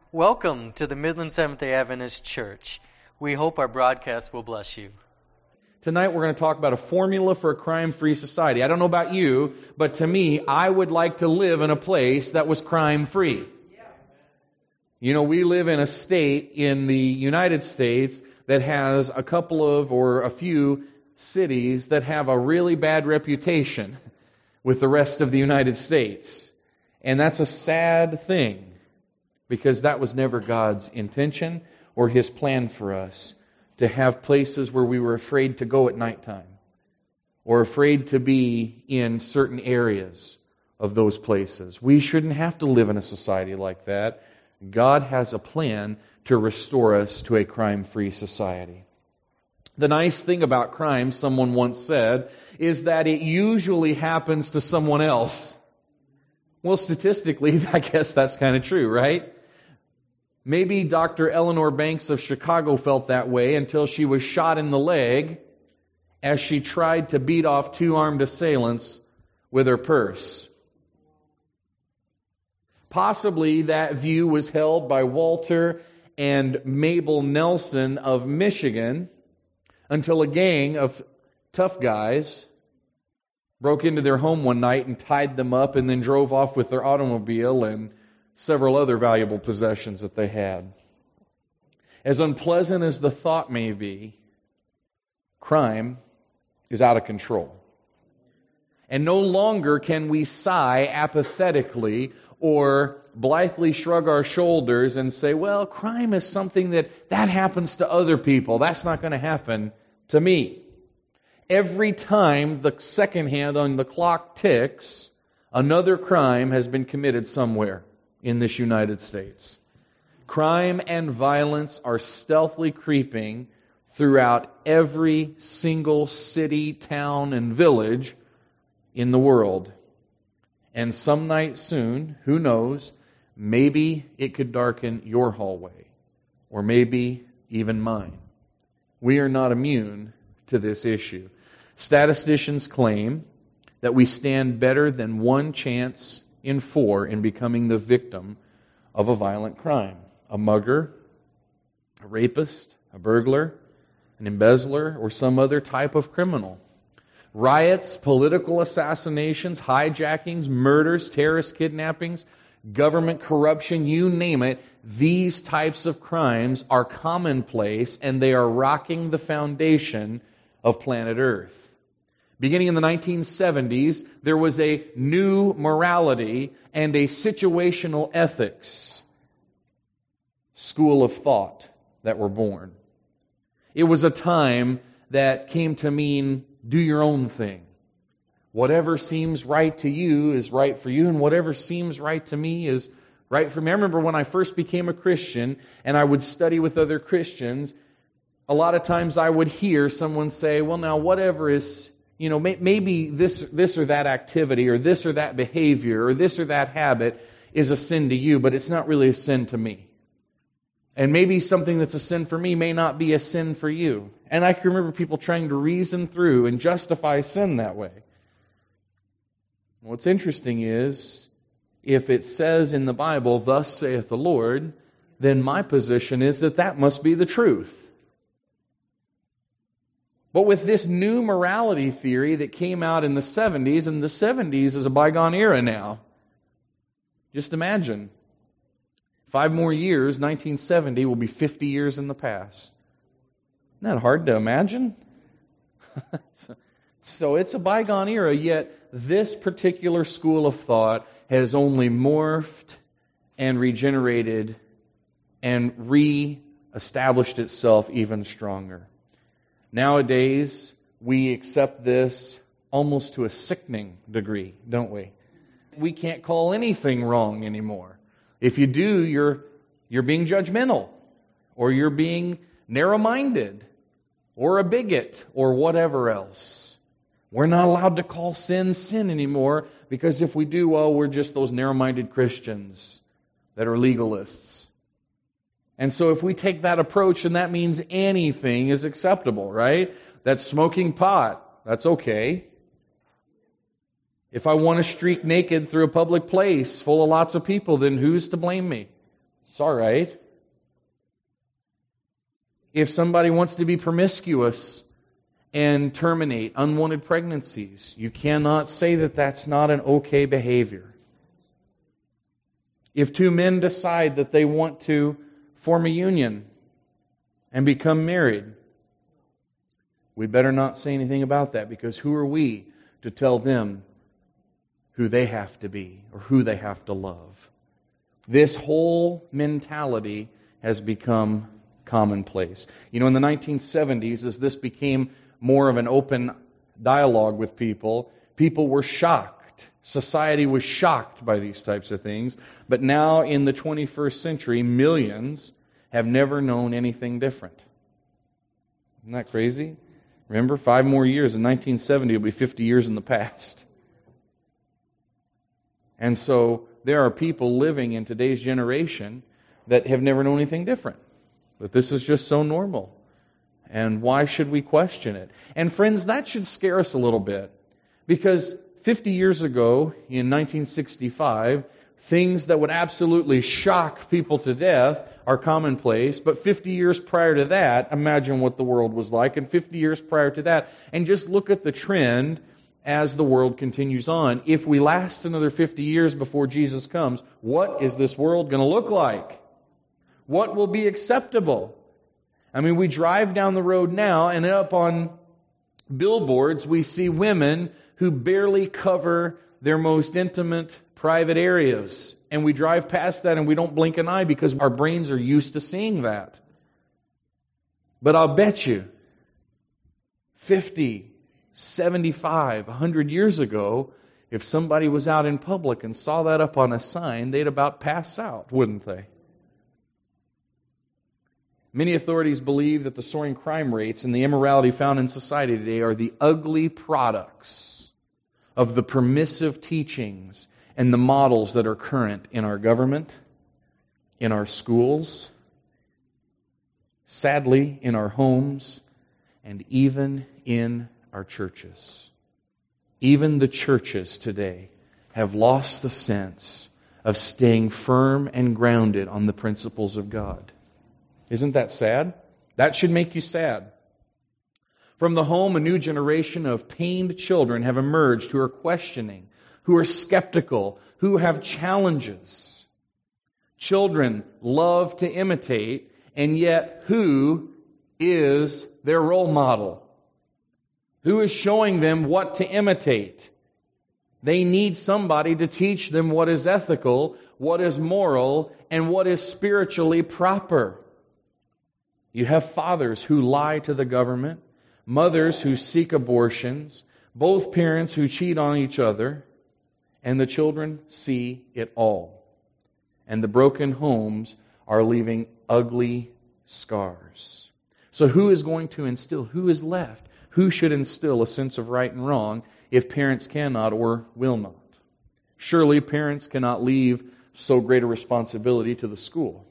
Welcome to the Midland Seventh-day Adventist Church. We hope our broadcast will bless you. Tonight we're going to talk about a formula for a crime-free society. I don't know about you, but to me, I would like to live in a place that was crime-free. You know, we live in a state in the United States that has a couple of or a few cities that have a really bad reputation with the rest of the United States. And that's a sad thing, because that was never God's intention or His plan for us, to have places where we were afraid to go at nighttime or afraid to be in certain areas of those places. We shouldn't have to live in a society like that. God has a plan to restore us to a crime-free society. The nice thing about crime, someone once said, is that it usually happens to someone else. Well, statistically, I guess that's kind of true, right? Maybe Dr. Eleanor Banks of Chicago felt that way until she was shot in the leg as she tried to beat off two armed assailants with her purse. Possibly that view was held by Walter and Mabel Nelson of Michigan until a gang of tough guys broke into their home one night and tied them up and then drove off with their automobile and several other valuable possessions that they had. As unpleasant as the thought may be, crime is out of control. And no longer can we sigh apathetically or blithely shrug our shoulders and say, well, crime is something that happens to other people. That's not going to happen to me. Every time the second hand on the clock ticks, another crime has been committed somewhere in this United States. Crime and violence are stealthily creeping throughout every single city, town, and village in the world. And some night soon, who knows, maybe it could darken your hallway, or maybe even mine. We are not immune to this issue. Statisticians claim that we stand better than 1 chance in 4 in becoming the victim of a violent crime. A mugger, a rapist, a burglar, an embezzler, or some other type of criminal. Riots, political assassinations, hijackings, murders, terrorist kidnappings, government corruption, you name it, these types of crimes are commonplace and they are rocking the foundation of planet Earth. Beginning in the 1970s, there was a new morality and a situational ethics school of thought that were born. It was a time that came to mean do your own thing. Whatever seems right to you is right for you, and whatever seems right to me is right for me. I remember when I first became a Christian and I would study with other Christians, a lot of times I would hear someone say, well, now whatever is, maybe this or that activity or this or that behavior or this or that habit is a sin to you, but it's not really a sin to me. And maybe something that's a sin for me may not be a sin for you. And I can remember people trying to reason through and justify sin that way. What's interesting is, if it says in the Bible, thus saith the Lord, then my position is that must be the truth. But with this new morality theory that came out in the 70s, and the 70s is a bygone era now. Just imagine. 5 more years, 1970 will be 50 years in the past. Isn't that hard to imagine? So it's a bygone era, yet this particular school of thought has only morphed and regenerated and re-established itself even stronger. Nowadays, we accept this almost to a sickening degree, don't we? We can't call anything wrong anymore. If you do, you're being judgmental, or you're being narrow-minded, or a bigot, or whatever else. We're not allowed to call sin sin anymore, because if we do, well, we're just those narrow-minded Christians that are legalists. And so if we take that approach, then that means anything is acceptable, right? That's smoking pot. That's okay. If I want to streak naked through a public place full of lots of people, then who's to blame me? It's all right. If somebody wants to be promiscuous and terminate unwanted pregnancies, you cannot say that that's not an okay behavior. If two men decide that they want to form a union and become married, we better not say anything about that, because who are we to tell them who they have to be or who they have to love? This whole mentality has become commonplace. You know, in the 1970s, as this became more of an open dialogue with people, people were shocked. Society was shocked by these types of things. But now in the 21st century, millions have never known anything different. Isn't that crazy? Remember, 5 more years. In 1970, it'll be 50 years in the past. And so there are people living in today's generation that have never known anything different. But this is just so normal. And why should we question it? And friends, that should scare us a little bit. Because 50 years ago, in 1965, things that would absolutely shock people to death are commonplace. But 50 years prior to that, imagine what the world was like. And 50 years prior to that, and just look at the trend as the world continues on. If we last another 50 years before Jesus comes, what is this world going to look like? What will be acceptable? I mean, we drive down the road now, and up on billboards we see women who barely cover their most intimate private areas. And we drive past that and we don't blink an eye because our brains are used to seeing that. But I'll bet you 50, 75, 100 years ago, if somebody was out in public and saw that up on a sign, they'd about pass out, wouldn't they? Many authorities believe that the soaring crime rates and the immorality found in society today are the ugly products of the permissive teachings and the models that are current in our government, in our schools, sadly, in our homes, and even in our churches. Even the churches today have lost the sense of staying firm and grounded on the principles of God. Isn't that sad? That should make you sad. From the home, a new generation of pained children have emerged who are questioning, who are skeptical, who have challenges. Children love to imitate, and yet who is their role model? Who is showing them what to imitate? They need somebody to teach them what is ethical, what is moral, and what is spiritually proper. You have fathers who lie to the government, mothers who seek abortions, both parents who cheat on each other, and the children see it all. And the broken homes are leaving ugly scars. So who is going to instill? Who is left? Who should instill a sense of right and wrong if parents cannot or will not? Surely parents cannot leave so great a responsibility to the school.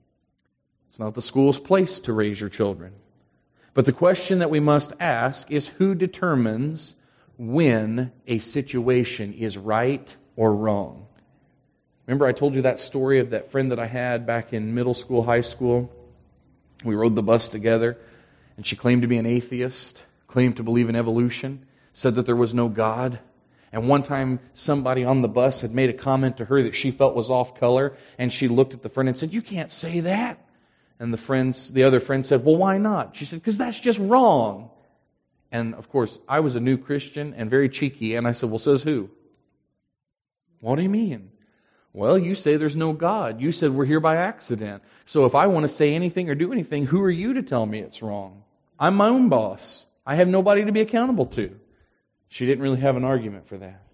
It's not the school's place to raise your children. But the question that we must ask is, who determines when a situation is right or wrong? Remember I told you that story of that friend that I had back in middle school, high school? We rode the bus together, and she claimed to be an atheist, claimed to believe in evolution, said that there was no God. And one time somebody on the bus had made a comment to her that she felt was off color, and she looked at the friend and said, "You can't say that." And the other friend said, "Well, why not?" She said, "Because that's just wrong." And of course, I was a new Christian and very cheeky, and I said, "Well, says who?" "What do you mean?" "Well, you say there's no God. You said we're here by accident. So if I want to say anything or do anything, who are you to tell me it's wrong? I'm my own boss. I have nobody to be accountable to." She didn't really have an argument for that.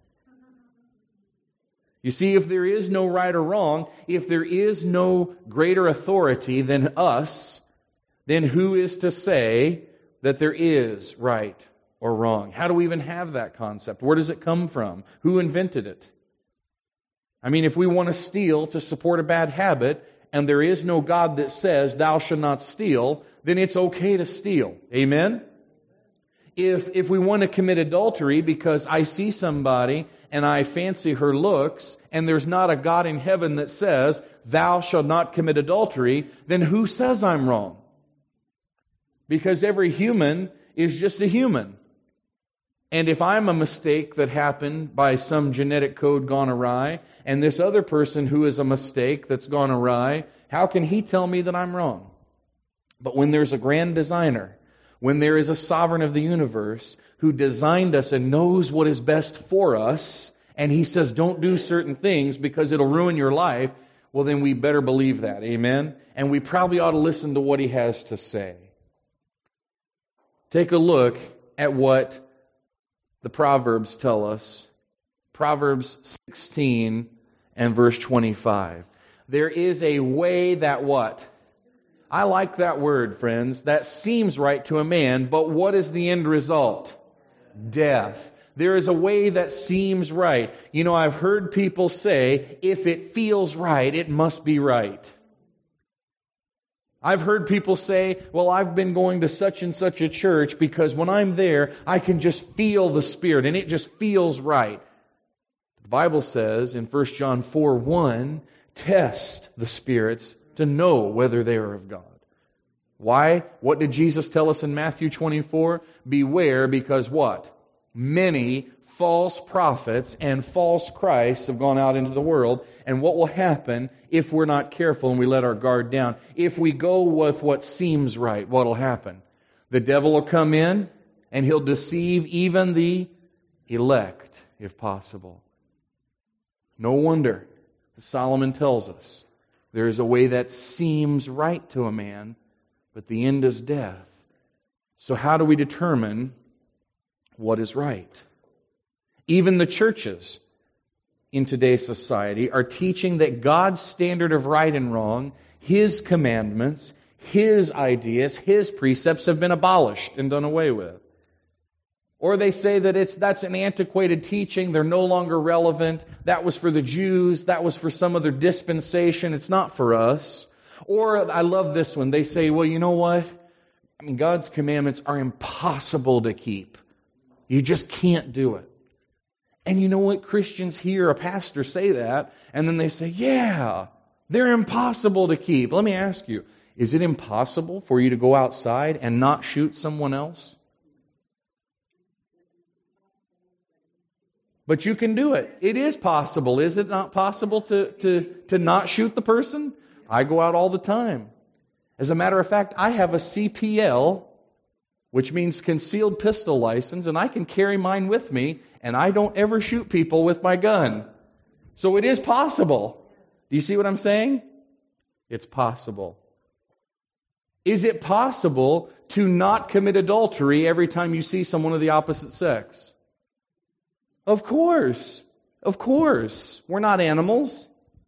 You see, if there is no right or wrong, if there is no greater authority than us, then who is to say that there is right or wrong? How do we even have that concept? Where does it come from? Who invented it? I mean, if we want to steal to support a bad habit, and there is no God that says, "Thou shalt not steal," then it's okay to steal. Amen? If we want to commit adultery because I see somebody and I fancy her looks, and there's not a God in heaven that says, thou shalt not commit adultery, then who says I'm wrong? Because every human is just a human. And if I'm a mistake that happened by some genetic code gone awry, and this other person who is a mistake that's gone awry, how can he tell me that I'm wrong? But when there's a grand designer, when there is a sovereign of the universe who designed us and knows what is best for us, and he says don't do certain things because it'll ruin your life, well then we better believe that. Amen? And we probably ought to listen to what he has to say. Take a look at what the Proverbs tell us. Proverbs 16 and verse 25. There is a way that what? I like that word, friends. That seems right to a man, but what is the end result? Death. There is a way that seems right. You know, I've heard people say, if it feels right, it must be right. I've heard people say, well, I've been going to such and such a church because when I'm there, I can just feel the Spirit and it just feels right. The Bible says in 1 John 4:1, test the spirits to know whether they are of God. Why? What did Jesus tell us in Matthew 24? Beware because what? Many false prophets and false Christs have gone out into the world. And what will happen if we're not careful and we let our guard down? If we go with what seems right, what will happen? The devil will come in and he'll deceive even the elect, if possible. No wonder Solomon tells us there is a way that seems right to a man, but the end is death. So how do we determine what is right? Even the churches in today's society are teaching that God's standard of right and wrong, His commandments, His ideas, His precepts have been abolished and done away with. Or they say that that's an antiquated teaching, they're no longer relevant, that was for the Jews, that was for some other dispensation, it's not for us. Or, I love this one, they say, well, you know what? I mean, God's commandments are impossible to keep. You just can't do it. And you know what? Christians hear a pastor say that, and then they say, yeah, they're impossible to keep. Let me ask you, is it impossible for you to go outside and not shoot someone else? But you can do it. It is possible. Is it not possible to not shoot the person? I go out all the time. As a matter of fact, I have a CPL, which means concealed pistol license, and I can carry mine with me, and I don't ever shoot people with my gun. So it is possible. Do you see what I'm saying? It's possible. Is it possible to not commit adultery every time you see someone of the opposite sex? Of course. Of course. We're not animals.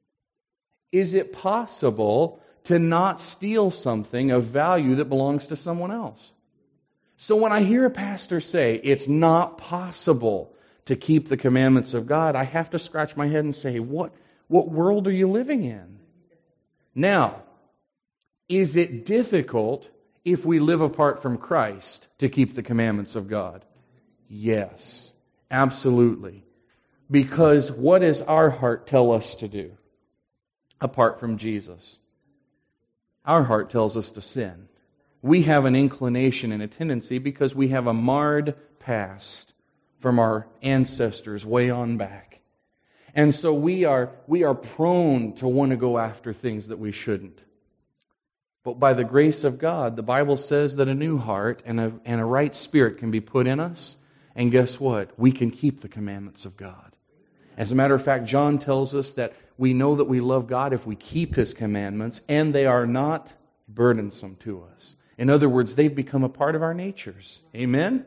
Is it possible to not steal something of value that belongs to someone else? So when I hear a pastor say it's not possible to keep the commandments of God, I have to scratch my head and say, what world are you living in? Now, is it difficult if we live apart from Christ to keep the commandments of God? Yes, absolutely. Because what does our heart tell us to do apart from Jesus? Our heart tells us to sin. We have an inclination and a tendency because we have a marred past from our ancestors way on back. And so we are prone to want to go after things that we shouldn't. But by the grace of God, the Bible says that a new heart and a right spirit can be put in us. And guess what? We can keep the commandments of God. As a matter of fact, John tells us that we know that we love God if we keep His commandments, and they are not burdensome to us. In other words, they've become a part of our natures. Amen?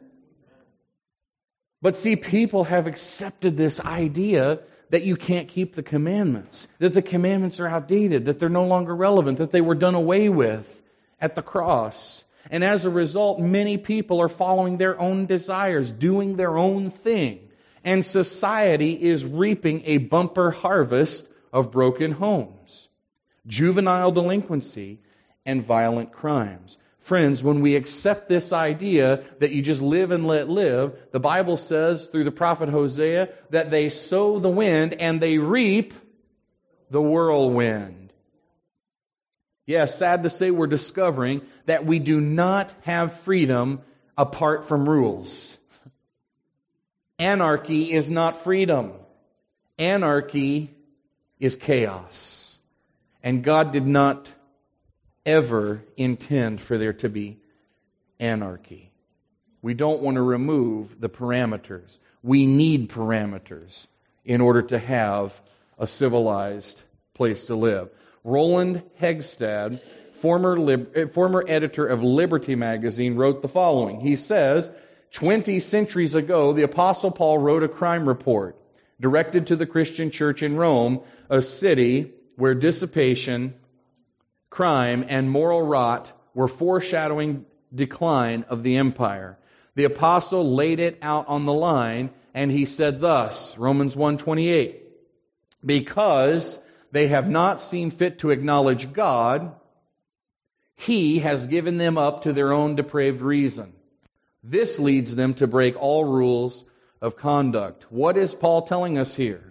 But see, people have accepted this idea that you can't keep the commandments, that the commandments are outdated, that they're no longer relevant, that they were done away with at the cross. And as a result, many people are following their own desires, doing their own thing. And society is reaping a bumper harvest of broken homes, juvenile delinquency, and violent crimes. Friends, when we accept this idea that you just live and let live, the Bible says through the prophet Hosea that they sow the wind and they reap the whirlwind. Yes, sad to say we're discovering that we do not have freedom apart from rules. Anarchy is not freedom. Anarchy is chaos. And God did not ever intend for there to be anarchy. We don't want to remove the parameters. We need parameters in order to have a civilized place to live. Roland Hegstad, former editor of Liberty magazine, wrote the following. He says, 20 centuries ago, the Apostle Paul wrote a crime report directed to the Christian church in Rome, a city where dissipation, crime, and moral rot were foreshadowing decline of the empire. The apostle laid it out on the line, and he said thus, Romans 1:28, because they have not seen fit to acknowledge God, He has given them up to their own depraved reason. This leads them to break all rules of conduct. What is Paul telling us here?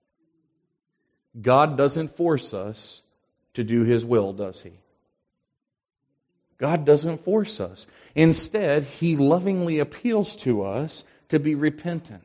God doesn't force us to do His will, does He? God doesn't force us. Instead, He lovingly appeals to us to be repentant,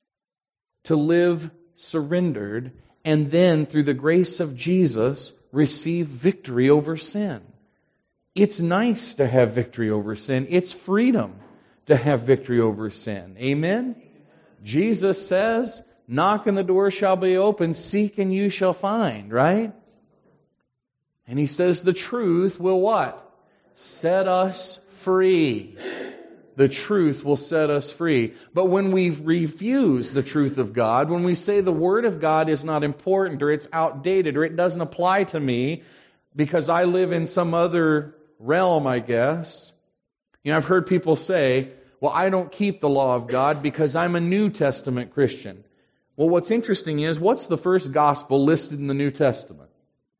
to live surrendered, and then, through the grace of Jesus, receive victory over sin. It's nice to have victory over sin. It's freedom to have victory over sin. Amen? Jesus says, knock and the door shall be open, seek and you shall find, right? And He says the truth will what? Set us free. The truth will set us free. But when we refuse the truth of God, when we say the Word of God is not important, or it's outdated, or it doesn't apply to me because I live in some other realm, I guess. You know, I've heard people say, well, I don't keep the law of God because I'm a New Testament Christian. Well, what's interesting is, what's the first gospel listed in the New Testament?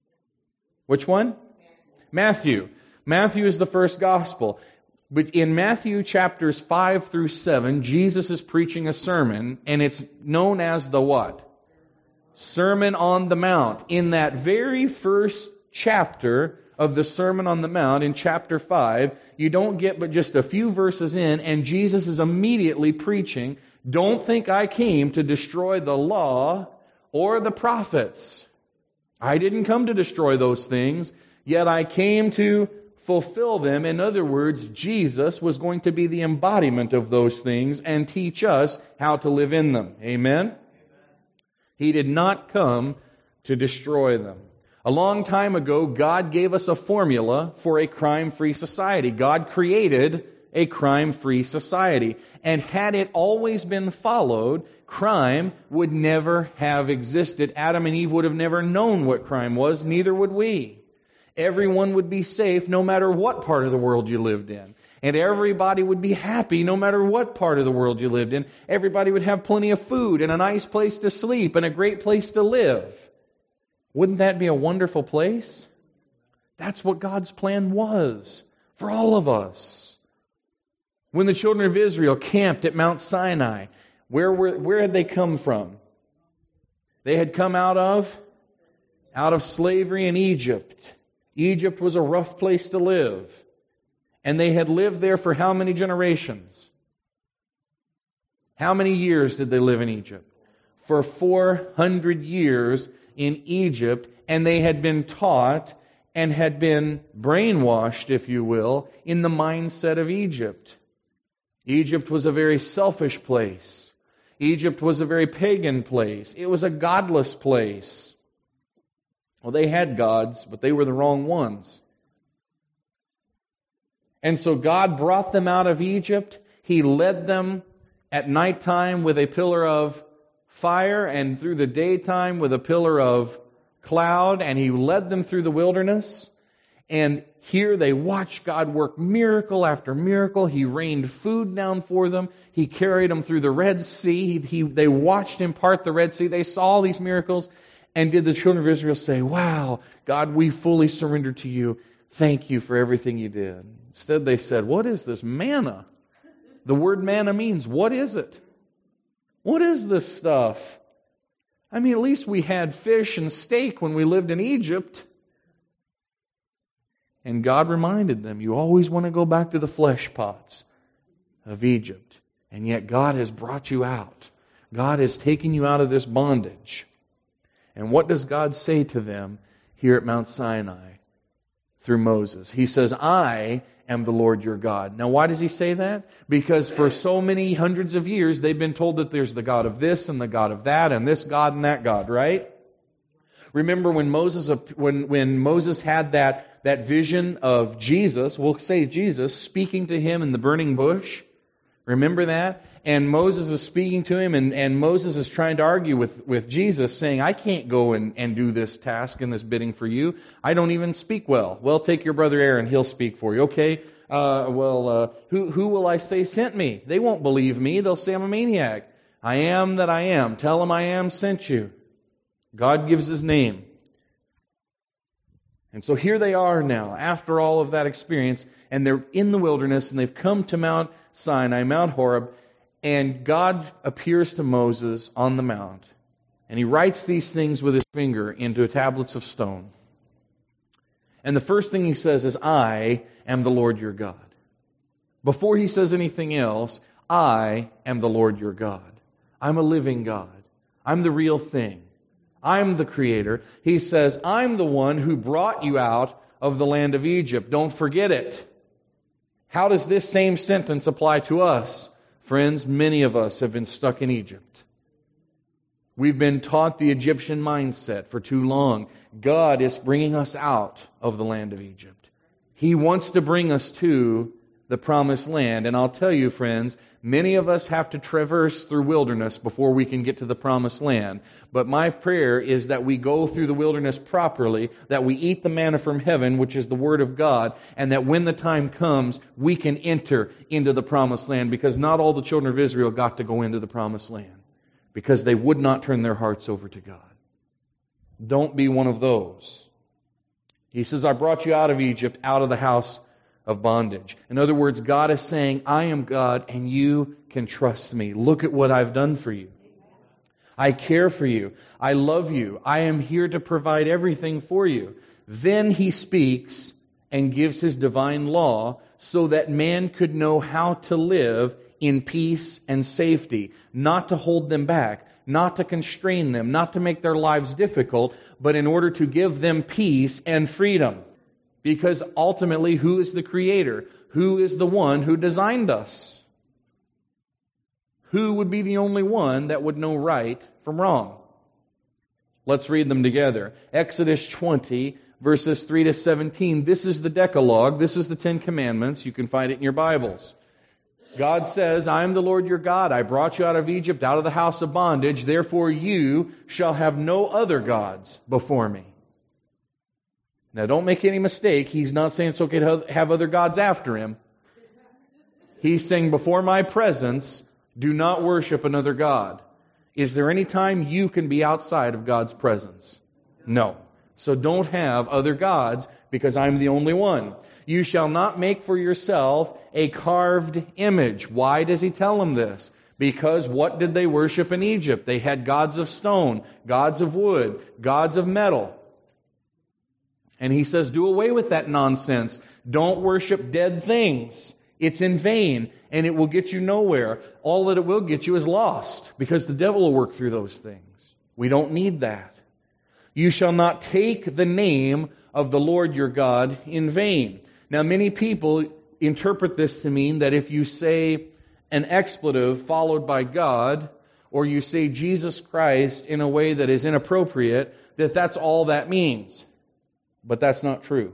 Which one? Matthew. Matthew is the first gospel. But in Matthew chapters 5 through 7, Jesus is preaching a sermon, and it's known as the what? Sermon on the Mount. In that very first chapter of the Sermon on the Mount, in chapter 5, you don't get but just a few verses in, and Jesus is immediately preaching, don't think I came to destroy the law or the prophets. I didn't come to destroy those things, yet I came to fulfill them. In other words, Jesus was going to be the embodiment of those things and teach us how to live in them. Amen? He did not come to destroy them. A long time ago, God gave us a formula for a crime-free society. God created a crime-free society. And had it always been followed, crime would never have existed. Adam and Eve would have never known what crime was, neither would we. Everyone would be safe no matter what part of the world you lived in. And everybody would be happy no matter what part of the world you lived in. Everybody would have plenty of food and a nice place to sleep and a great place to live. Wouldn't that be a wonderful place? That's what God's plan was for all of us. When the children of Israel camped at Mount Sinai, where had they come from? They had come out of slavery in Egypt. Egypt was a rough place to live. And they had lived there for how many generations? How many years did they live in Egypt? For 400 years in Egypt, and they had been taught and had been brainwashed, if you will, in the mindset of Egypt. Egypt was a very selfish place. Egypt was a very pagan place. It was a godless place. Well, they had gods, but they were the wrong ones. And so God brought them out of Egypt. He led them at nighttime with a pillar of fire and through the daytime with a pillar of cloud, and He led them through the wilderness. And here they watched God work miracle after miracle. He rained food down for them. He carried them through the Red Sea. They watched Him part the Red Sea. They saw all these miracles. And did the children of Israel say, wow, God, we fully surrender to You. thank you for everything you did. Instead they said, what is this manna? The word manna means, what is it? What is this stuff? I mean, at least we had fish and steak when we lived in Egypt. And God reminded them, you always want to go back to the flesh pots of Egypt. And yet God has brought you out. God has taken you out of this bondage. And what does God say to them here at Mount Sinai through Moses? He says, I am the Lord your God. Now why does he say that? Because for so many hundreds of years they've been told that there's the God of this and the God of that and this God and that God, right? Remember when Moses had that vision of Jesus, we'll say Jesus, speaking to him in the burning bush? Remember that? And Moses is speaking to him, and Moses is trying to argue with Jesus, saying, I can't go and do this task and this bidding for you. I don't even speak well. Well, take your brother Aaron, he'll speak for you. Okay, who will I say sent me? They won't believe me. They'll say I'm a maniac. I am that I am. Tell them I am sent you. God gives his name. And so here they are now, after all of that experience, and they're in the wilderness, and they've come to Mount Sinai, Mount Horeb, and God appears to Moses on the mount, and he writes these things with his finger into tablets of stone. And the first thing he says is, I am the Lord your God. Before he says anything else, I am the Lord your God. I'm a living God. I'm the real thing. I'm the Creator. He says, I'm the one who brought you out of the land of Egypt. Don't forget it. How does this same sentence apply to us? Friends, many of us have been stuck in Egypt. We've been taught the Egyptian mindset for too long. God is bringing us out of the land of Egypt. He wants to bring us to the promised land. And I'll tell you, friends, many of us have to traverse through wilderness before we can get to the promised land. But my prayer is that we go through the wilderness properly, that we eat the manna from heaven, which is the Word of God, and that when the time comes, we can enter into the promised land, because not all the children of Israel got to go into the promised land, because they would not turn their hearts over to God. Don't be one of those. He says, I brought you out of Egypt, out of the house of bondage. In other words, God is saying, I am God and you can trust me. Look at what I've done for you. I care for you. I love you. I am here to provide everything for you. Then he speaks and gives his divine law so that man could know how to live in peace and safety, not to hold them back, not to constrain them, not to make their lives difficult, but in order to give them peace and freedom. Because ultimately, who is the Creator? Who is the one who designed us? Who would be the only one that would know right from wrong? Let's read them together. Exodus 20, verses 3 to 17. This is the Decalogue. This is the Ten Commandments. You can find it in your Bibles. God says, I am the Lord your God. I brought you out of Egypt, out of the house of bondage. Therefore you shall have no other gods before me. Now, don't make any mistake. He's not saying it's okay to have other gods after him. He's saying, before my presence, do not worship another god. Is there any time you can be outside of God's presence? No. So don't have other gods, because I'm the only one. You shall not make for yourself a carved image. Why does he tell them this? Because what did they worship in Egypt? They had gods of stone, gods of wood, gods of metal. And he says, do away with that nonsense. Don't worship dead things. It's in vain, and it will get you nowhere. All that it will get you is lost, because the devil will work through those things. We don't need that. You shall not take the name of the Lord your God in vain. Now, many people interpret this to mean that if you say an expletive followed by God, or you say Jesus Christ in a way that is inappropriate, that that's all that means. But that's not true.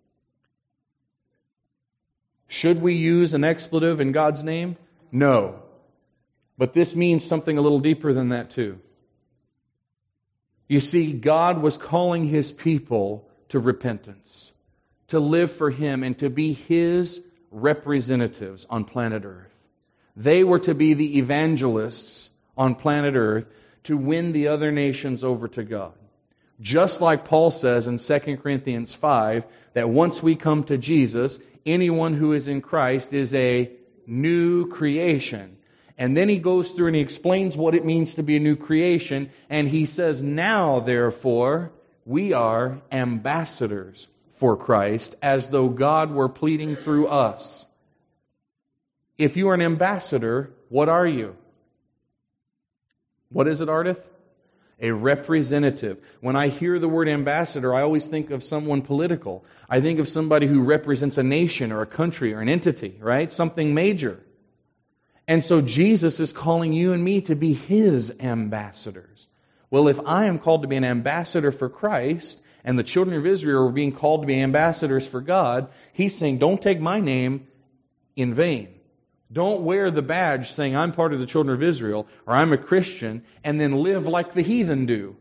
Should we use an expletive in God's name? No. But this means something a little deeper than that too. You see, God was calling His people to repentance, to live for Him and to be His representatives on planet Earth. They were to be the evangelists on planet Earth to win the other nations over to God. Just like Paul says in 2 Corinthians 5, that once we come to Jesus, anyone who is in Christ is a new creation. And then he goes through and he explains what it means to be a new creation. And he says, now, therefore, we are ambassadors for Christ, as though God were pleading through us. If you are an ambassador, what are you? What is it, Ardith? A representative. When I hear the word ambassador, I always think of someone political. I think of somebody who represents a nation or a country or an entity, right? Something major. And so Jesus is calling you and me to be His ambassadors. Well, if I am called to be an ambassador for Christ, and the children of Israel are being called to be ambassadors for God, He's saying, don't take my name in vain. Don't wear the badge saying I'm part of the children of Israel or I'm a Christian and then live like the heathen do.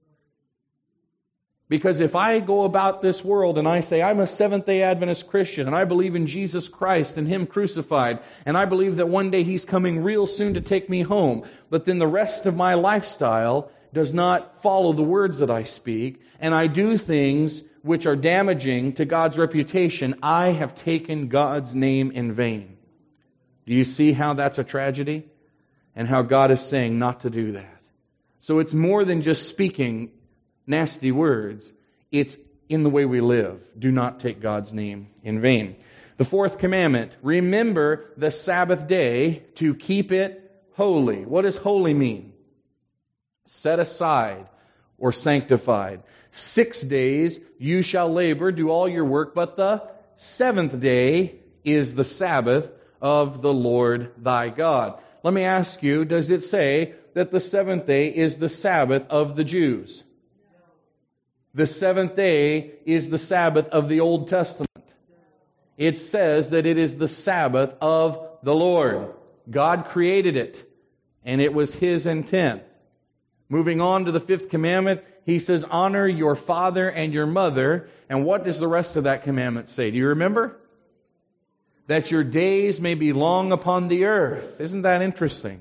Because if I go about this world and I say I'm a Seventh-day Adventist Christian and I believe in Jesus Christ and Him crucified and I believe that one day He's coming real soon to take me home, but then the rest of my lifestyle does not follow the words that I speak and I do things which are damaging to God's reputation, I have taken God's name in vain. Do you see how that's a tragedy? And how God is saying not to do that. So it's more than just speaking nasty words. It's in the way we live. Do not take God's name in vain. The fourth commandment, remember the Sabbath day to keep it holy. What does holy mean? Set aside or sanctified. 6 days you shall labor, do all your work, but the seventh day is the Sabbath of the Lord thy God. Let me ask you, does it say that the seventh day is the Sabbath of the Jews? The seventh day is the Sabbath of the Old Testament. It says that it is the Sabbath of the Lord. God created it, and it was His intent. Moving on to the fifth commandment, He says, honor your father and your mother. And what does the rest of that commandment say? Do you remember? That your days may be long upon the earth. Isn't that interesting?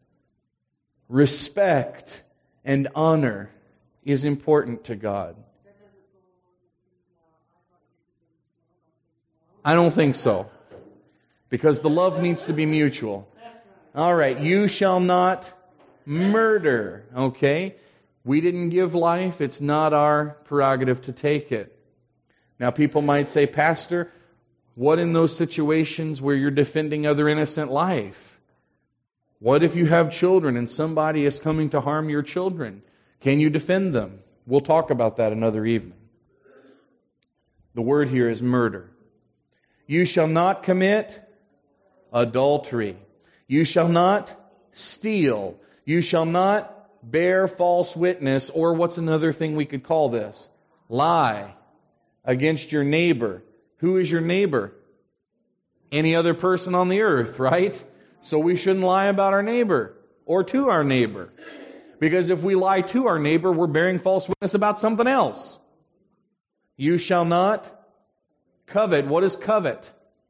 Respect and honor is important to God. I don't think so. Because the love needs to be mutual. All right, you shall not murder. Okay? We didn't give life. It's not our prerogative to take it. Now people might say, Pastor, what in those situations where you're defending other innocent life? What if you have children and somebody is coming to harm your children? Can you defend them? We'll talk about that another evening. The word here is murder. You shall not commit adultery. You shall not steal. You shall not bear false witness, or what's another thing we could call this? Lie against your neighbor. Who is your neighbor? Any other person on the earth, right? So we shouldn't lie about our neighbor or to our neighbor. Because if we lie to our neighbor, we're bearing false witness about something else. You shall not covet. What is covet?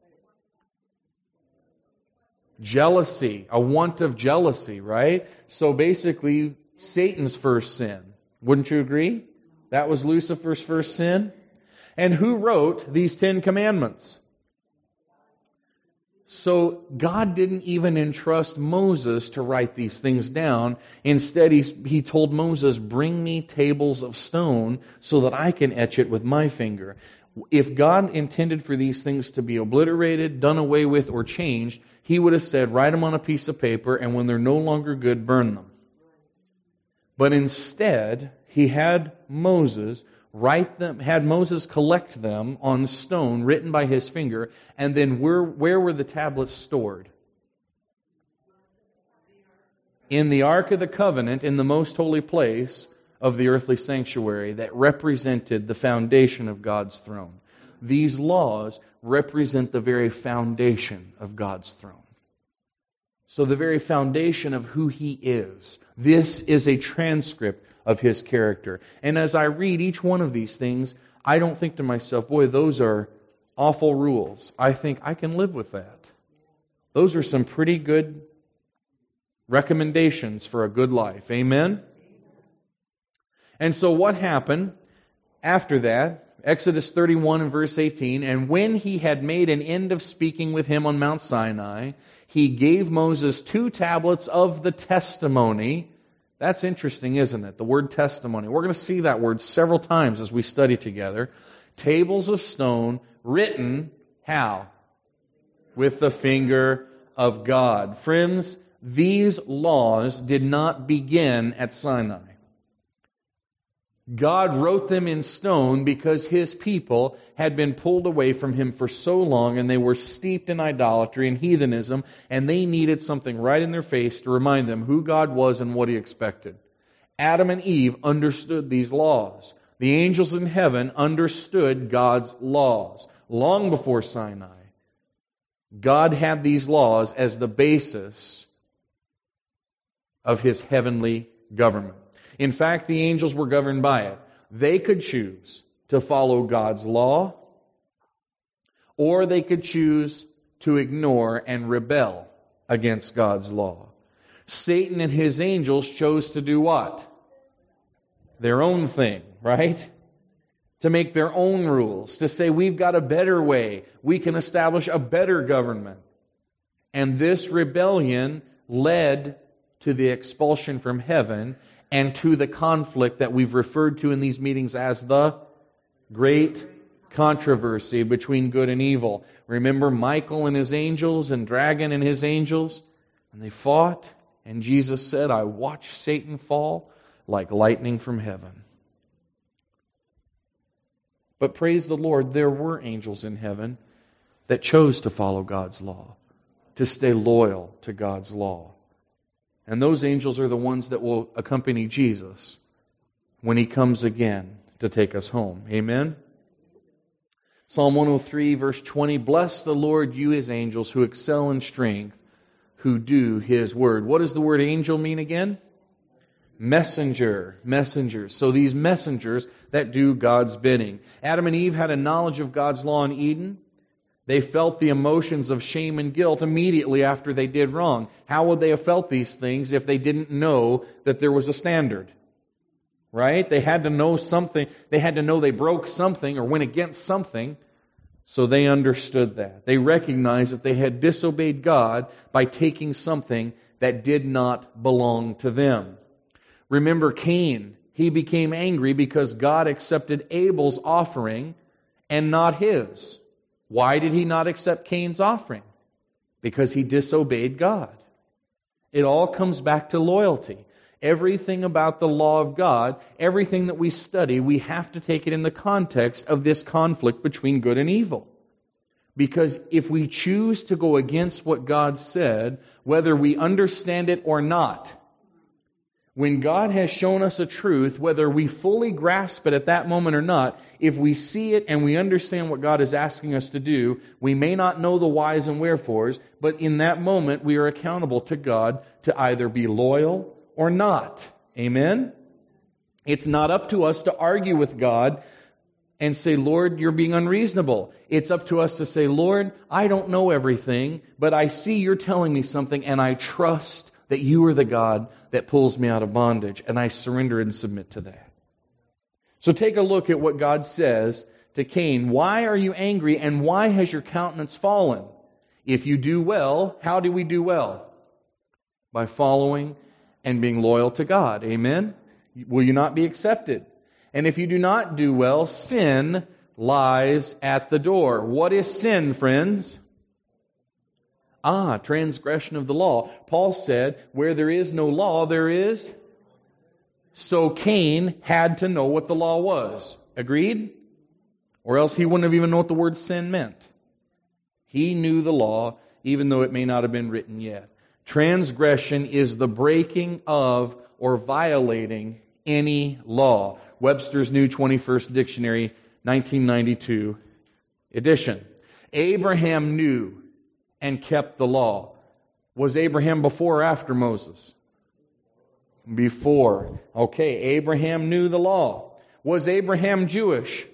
Jealousy, a want of jealousy, right? So basically, Satan's first sin. Wouldn't you agree? That was Lucifer's first sin. And who wrote these 10 commandments? So God didn't even entrust Moses to write these things down. Instead, he told Moses, bring me tables of stone so that I can etch it with my finger. If God intended for these things to be obliterated, done away with, or changed, He would have said, write them on a piece of paper, and when they're no longer good, burn them. But instead, He had Moses collect them on stone written by his finger, and then where were the tablets stored? In the Ark of the Covenant, in the most holy place of the earthly sanctuary that represented the foundation of God's throne. These laws represent the very foundation of God's throne. So the very foundation of who He is. This is a transcript of His character. And as I read each one of these things, I don't think to myself, boy, those are awful rules. I think I can live with that. Those are some pretty good recommendations for a good life. Amen? And so what happened after that? Exodus 31 and verse 18, and when he had made an end of speaking with him on Mount Sinai, he gave Moses 2 tablets of the testimony. That's interesting, isn't it? The word testimony. We're going to see that word several times as we study together. Tables of stone written, how? With the finger of God. Friends, these laws did not begin at Sinai. God wrote them in stone because His people had been pulled away from Him for so long, and they were steeped in idolatry and heathenism, and they needed something right in their face to remind them who God was and what He expected. Adam and Eve understood these laws. The angels in heaven understood God's laws. Long before Sinai, God had these laws as the basis of His heavenly government. In fact, the angels were governed by it. They could choose to follow God's law, or they could choose to ignore and rebel against God's law. Satan and his angels chose to do what? Their own thing, right? To make their own rules, to say we've got a better way, we can establish a better government. And this rebellion led to the expulsion from heaven and to the conflict that we've referred to in these meetings as the great controversy between good and evil. Remember Michael and his angels and dragon and his angels? And they fought, and Jesus said, I watched Satan fall like lightning from heaven. But praise the Lord, there were angels in heaven that chose to follow God's law, to stay loyal to God's law. And those angels are the ones that will accompany Jesus when He comes again to take us home. Amen? Psalm 103, verse 20, bless the Lord, you His angels, who excel in strength, who do His word. What does the word angel mean again? Messenger. Messengers. So these messengers that do God's bidding. Adam and Eve had a knowledge of God's law in Eden. They felt the emotions of shame and guilt immediately after they did wrong. How would they have felt these things if they didn't know that there was a standard? Right? They had to know something. They had to know they broke something or went against something. So they understood that. They recognized that they had disobeyed God by taking something that did not belong to them. Remember Cain. He became angry because God accepted Abel's offering and not his. Why did he not accept Cain's offering? Because he disobeyed God. It all comes back to loyalty. Everything about the law of God, everything that we study, we have to take it in the context of this conflict between good and evil. Because if we choose to go against what God said, whether we understand it or not, when God has shown us a truth, whether we fully grasp it at that moment or not, if we see it and we understand what God is asking us to do, we may not know the whys and wherefores, but in that moment we are accountable to God to either be loyal or not. Amen? It's not up to us to argue with God and say, Lord, you're being unreasonable. It's up to us to say, Lord, I don't know everything, but I see you're telling me something, and I trust that you are the God that pulls me out of bondage, and I surrender and submit to that. So take a look at what God says to Cain. Why are you angry, and why has your countenance fallen? If you do well, how do we do well? By following and being loyal to God. Amen? Will you not be accepted? And if you do not do well, sin lies at the door. What is sin, friends? Transgression of the law. Paul said, where there is no law, there is. So Cain had to know what the law was. Agreed? Or else he wouldn't have even known what the word sin meant. He knew the law, even though it may not have been written yet. Transgression is the breaking of or violating any law. Webster's New 21st Dictionary, 1992 edition. Abraham knew and kept the law. Was Abraham before or after Moses? Before. Okay, Abraham knew the law. Was Abraham Jewish?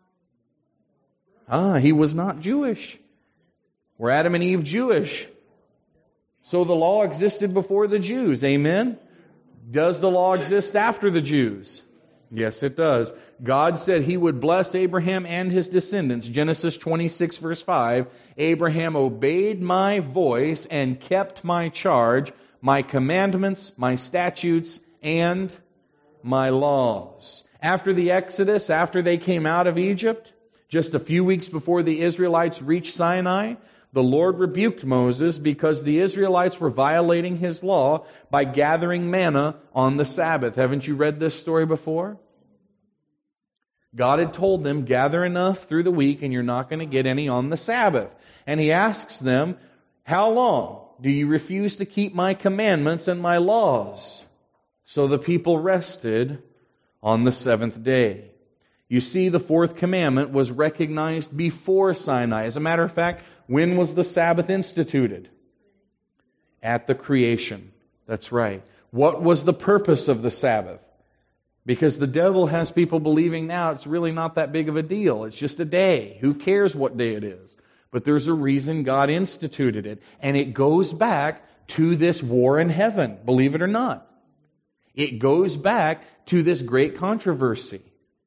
He was not Jewish. Were Adam and Eve Jewish? So the law existed before the Jews. Amen? Does the law exist after the Jews? Yes, it does. God said He would bless Abraham and his descendants. Genesis 26, verse 5. Abraham obeyed my voice and kept my charge, my commandments, my statutes, and my laws. After the Exodus, after they came out of Egypt, just a few weeks before the Israelites reached Sinai, the Lord rebuked Moses because the Israelites were violating His law by gathering manna on the Sabbath. Haven't you read this story before? God had told them, gather enough through the week and you're not going to get any on the Sabbath. And He asks them, how long do you refuse to keep my commandments and my laws? So the people rested on the seventh day. You see, the fourth commandment was recognized before Sinai. As a matter of fact, when was the Sabbath instituted? At the creation. That's right. What was the purpose of the Sabbath? Because the devil has people believing now it's really not that big of a deal. It's just a day. Who cares what day it is? But there's a reason God instituted it. And it goes back to this war in heaven, believe it or not. It goes back to this great controversy.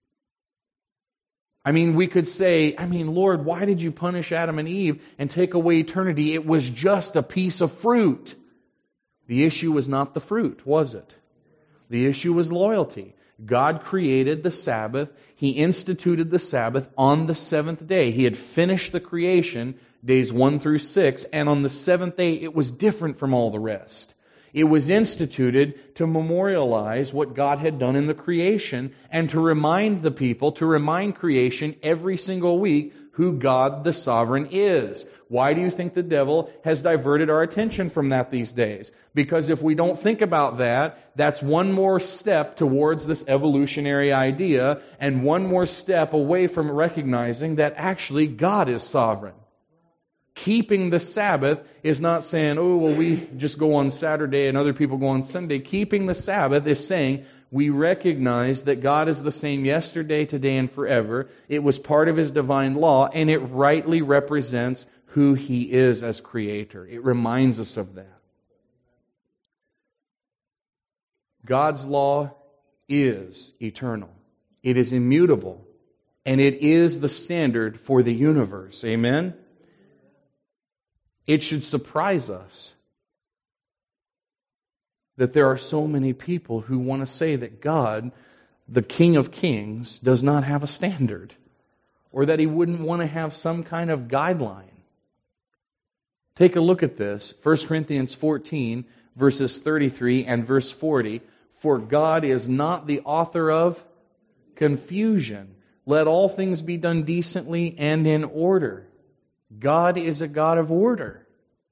I mean, we could say, Lord, why did you punish Adam and Eve and take away eternity? It was just a piece of fruit. The issue was not the fruit, was it? The issue was loyalty. God created the Sabbath. He instituted the Sabbath on the seventh day. He had finished the creation, days 1 through 6, and on the seventh day it was different from all the rest. It was instituted to memorialize what God had done in the creation and to remind the people, to remind creation every single week who God the sovereign is. Why do you think the devil has diverted our attention from that these days? Because if we don't think about that, that's one more step towards this evolutionary idea and one more step away from recognizing that actually God is sovereign. Keeping the Sabbath is not saying, we just go on Saturday and other people go on Sunday. Keeping the Sabbath is saying we recognize that God is the same yesterday, today, and forever. It was part of His divine law, and it rightly represents who He is as Creator. It reminds us of that. God's law is eternal. It is immutable. And it is the standard for the universe. Amen? It should surprise us that there are so many people who want to say that God, the King of Kings, does not have a standard, or that He wouldn't want to have some kind of guideline. Take a look at this, 1 Corinthians 14, verses 33 and verse 40. For God is not the author of confusion. Let all things be done decently and in order. God is a God of order.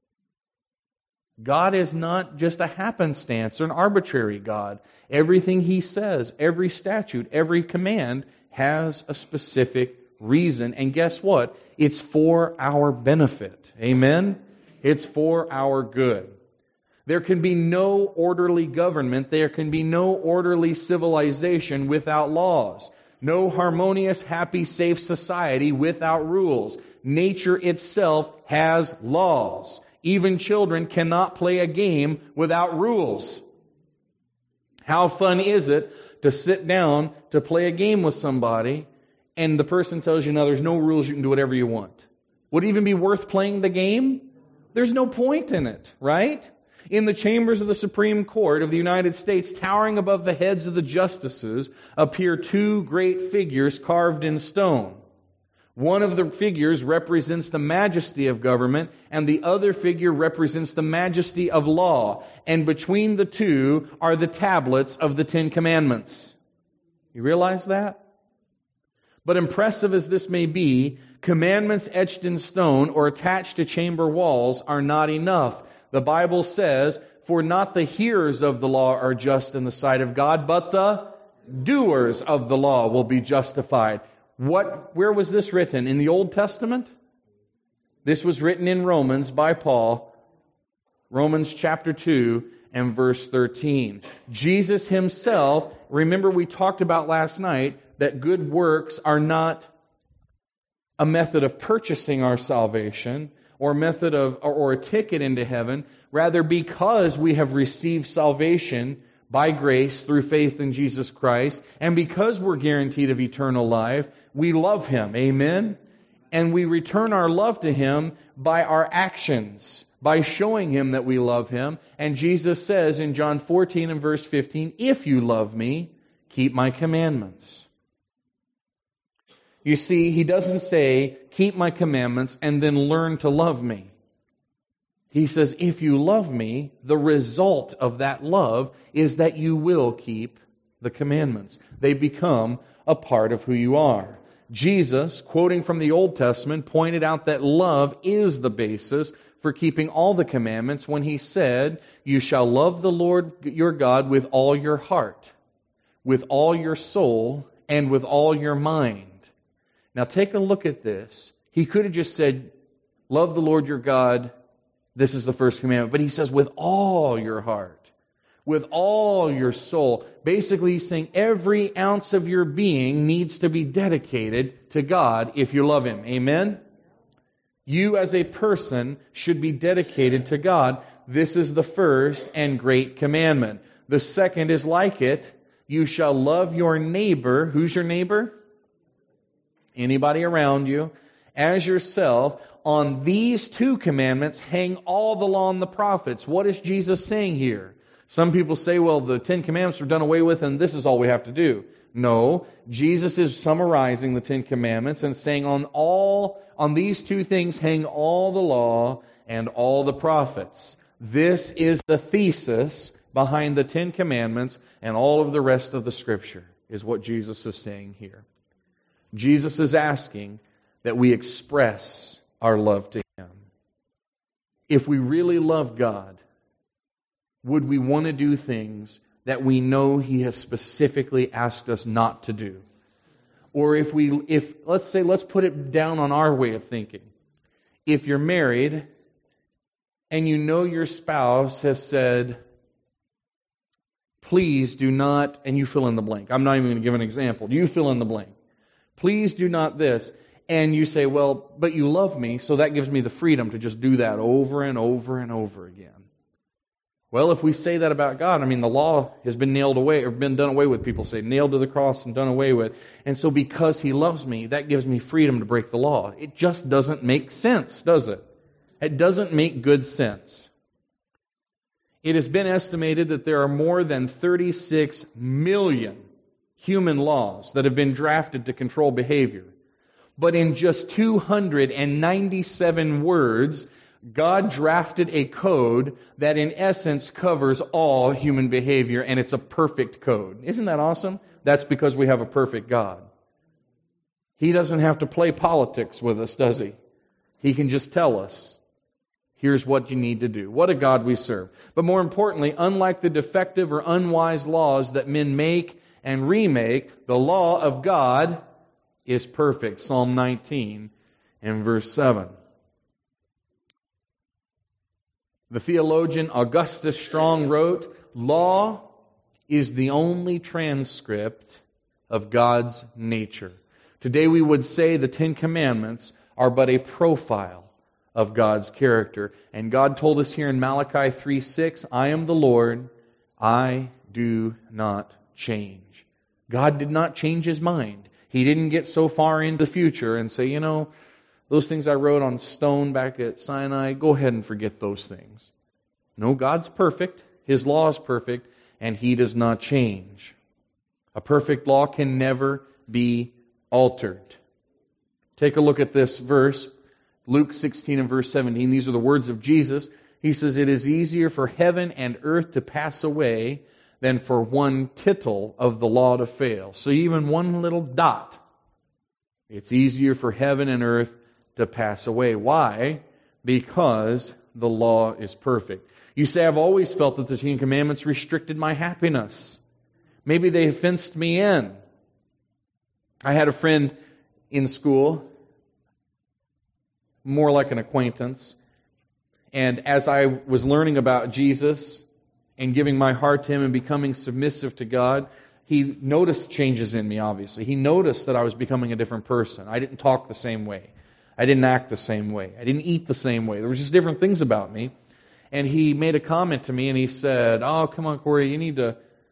God is not just a happenstance or an arbitrary God. Everything He says, every statute, every command has a specific reason. And guess what? It's for our benefit. Amen? It's for our good. There can be no orderly government, there can be no orderly civilization without laws. No harmonious, happy, safe society without rules. Nature itself has laws. Even children cannot play a game without rules. How fun is it to sit down to play a game with somebody and the person tells you, no, there's no rules, you can do whatever you want? Would it even be worth playing the game? There's no point in it, right? In the chambers of the Supreme Court of the United States, towering above the heads of the justices, appear two great figures carved in stone. One of the figures represents the majesty of government, and the other figure represents the majesty of law. And between the two are the tablets of the Ten Commandments. You realize that? But impressive as this may be, commandments etched in stone or attached to chamber walls are not enough. The Bible says, for not the hearers of the law are just in the sight of God, but the doers of the law will be justified. Where was this written? In the Old Testament? This was written in Romans by Paul. Romans chapter 2 and verse 13. Jesus Himself, remember we talked about last night that good works are not a method of purchasing our salvation, or a ticket into heaven. Rather, because we have received salvation by grace through faith in Jesus Christ. And because we're guaranteed of eternal life, we love Him. Amen? And we return our love to Him by our actions, by showing Him that we love Him. And Jesus says in John 14 and verse 15, if you love me, keep my commandments. You see, He doesn't say, keep my commandments and then learn to love me. He says, if you love me, the result of that love is that you will keep the commandments. They become a part of who you are. Jesus, quoting from the Old Testament, pointed out that love is the basis for keeping all the commandments when He said, you shall love the Lord your God with all your heart, with all your soul, and with all your mind. Now take a look at this. He could have just said, love the Lord your God. This is the first commandment. But He says, with all your heart, with all your soul. Basically, He's saying every ounce of your being needs to be dedicated to God if you love Him. Amen? You as a person should be dedicated to God. This is the first and great commandment. The second is like it. You shall love your neighbor. Who's your neighbor? Anybody around you. As yourself. On these two commandments hang all the law and the prophets. What is Jesus saying here? Some people say, well, the 10 commandments are done away with and this is all we have to do. No, Jesus is summarizing the 10 commandments and saying on these two things hang all the law and all the prophets. This is the thesis behind the 10 commandments and all of the rest of the Scripture, is what Jesus is saying here. Jesus is asking that we express our love to Him. If we really love God, would we want to do things that we know He has specifically asked us not to do? Or let's put it down on our way of thinking. If you're married and you know your spouse has said, please do not, and you fill in the blank. I'm not even going to give an example. You fill in the blank. Please do not this. And you say, well, but you love me, so that gives me the freedom to just do that over and over and over again. Well, if we say that about God, the law has been nailed away, or been done away with, people say, nailed to the cross and done away with. And so because He loves me, that gives me freedom to break the law. It just doesn't make sense, does it? It doesn't make good sense. It has been estimated that there are more than 36 million human laws that have been drafted to control behavior. But in just 297 words, God drafted a code that in essence covers all human behavior, and it's a perfect code. Isn't that awesome? That's because we have a perfect God. He doesn't have to play politics with us, does He? He can just tell us, here's what you need to do. What a God we serve. But more importantly, unlike the defective or unwise laws that men make and remake, the law of God is perfect. Psalm 19 and verse 7. The theologian Augustus Strong wrote, law is the only transcript of God's nature. Today we would say the 10 Commandments are but a profile of God's character. And God told us here in Malachi 3:6, I am the Lord, I do not change. God did not change His mind. He didn't get so far into the future and say, those things I wrote on stone back at Sinai, go ahead and forget those things. No, God's perfect. His law is perfect, and He does not change. A perfect law can never be altered. Take a look at this verse, Luke 16 and verse 17. These are the words of Jesus. He says, it is easier for heaven and earth to pass away than for one tittle of the law to fail. So even one little dot, it's easier for heaven and earth to pass away. Why? Because the law is perfect. You say, I've always felt that the 10 Commandments restricted my happiness. Maybe they fenced me in. I had a friend in school, more like an acquaintance, and as I was learning about Jesus and giving my heart to Him and becoming submissive to God, he noticed changes in me, obviously. He noticed that I was becoming a different person. I didn't talk the same way. I didn't act the same way. I didn't eat the same way. There was just different things about me. And he made a comment to me and he said, oh, come on, Corey, you need to